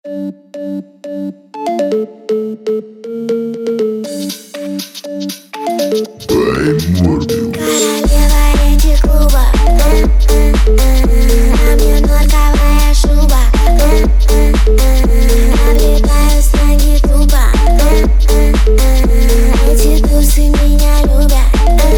Королева этих клубов, на мне норковая шуба, облетаю с ноги тупо. Эти тусы меня любят.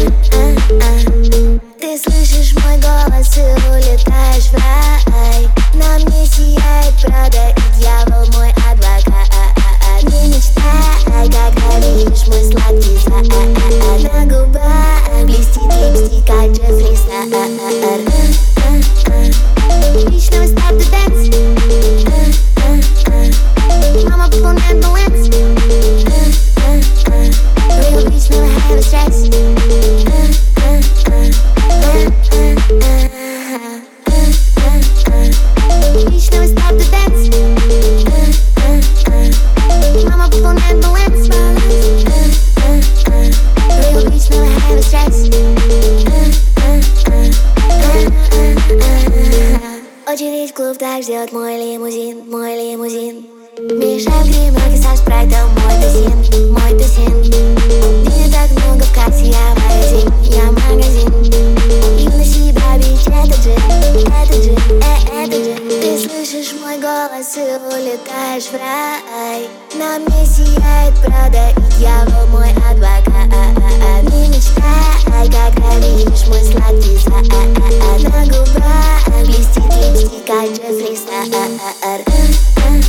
Ты слышишь мой голос и улетаешь в рай. На мне сияет Прада и дьявол мой адвокат. Не мечтай, когда видишь мой сладкий зад. На губах блестит липстик, как Джеффри Стар. Личного stop the dance. Мама пополняет баланс. Real bitch never have a stress. Личного stop the dance. Мама пополняет баланс. Real bitch never have a stress. Очередь в клуб, так ждет мой лимузин, мой лимузин. Мешаем гримерки со спрайтом, мой тусин, мой тусин. Денег так много в кассе, я магазин, я магазин. И на себя бить, это джин, это джин. Ты слышишь мой голос и улетаешь в рай. На мне сияет Прада и дьявол мой адвокат. Не мечтай, когда видишь мой сладкий зад. На губах блестит липстик, как Джеффри Стар.